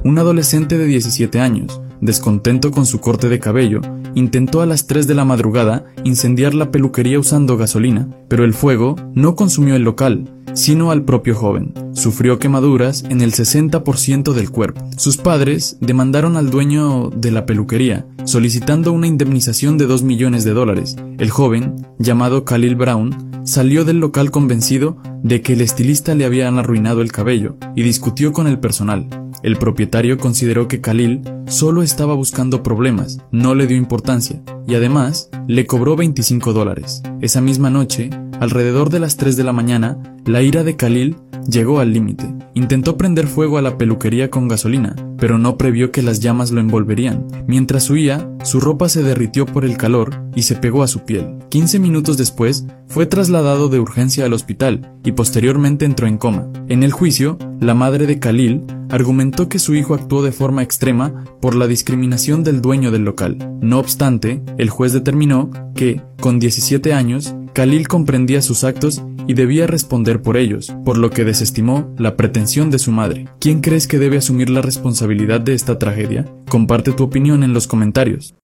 Un adolescente de 17 años, descontento con su corte de cabello, intentó a las 3 de la madrugada incendiar la peluquería usando gasolina, pero el fuego no consumió el local, sino al propio joven. Sufrió quemaduras en el 60% del cuerpo. Sus padres demandaron al dueño de la peluquería, solicitando una indemnización de $2 millones. El joven, llamado Khalil Brown, salió del local convencido de que el estilista le habían arruinado el cabello y discutió con el personal. El propietario consideró que Khalil solo estaba buscando problemas, no le dio importancia, y además le cobró $25. Esa misma noche, alrededor de las 3 de la mañana, la ira de Khalil llegó al límite. Intentó prender fuego a la peluquería con gasolina, pero no previó que las llamas lo envolverían. Mientras huía, su ropa se derritió por el calor y se pegó a su piel. 15 minutos después, fue trasladado de urgencia al hospital y posteriormente entró en coma. En el juicio, la madre de Khalil argumentó que su hijo actuó de forma extrema por la discriminación del dueño del local. No obstante, el juez determinó que, con 17 años, Khalil comprendía sus actos y debía responder por ellos, por lo que desestimó la pretensión de su madre. ¿Quién crees que debe asumir la responsabilidad de esta tragedia? Comparte tu opinión en los comentarios.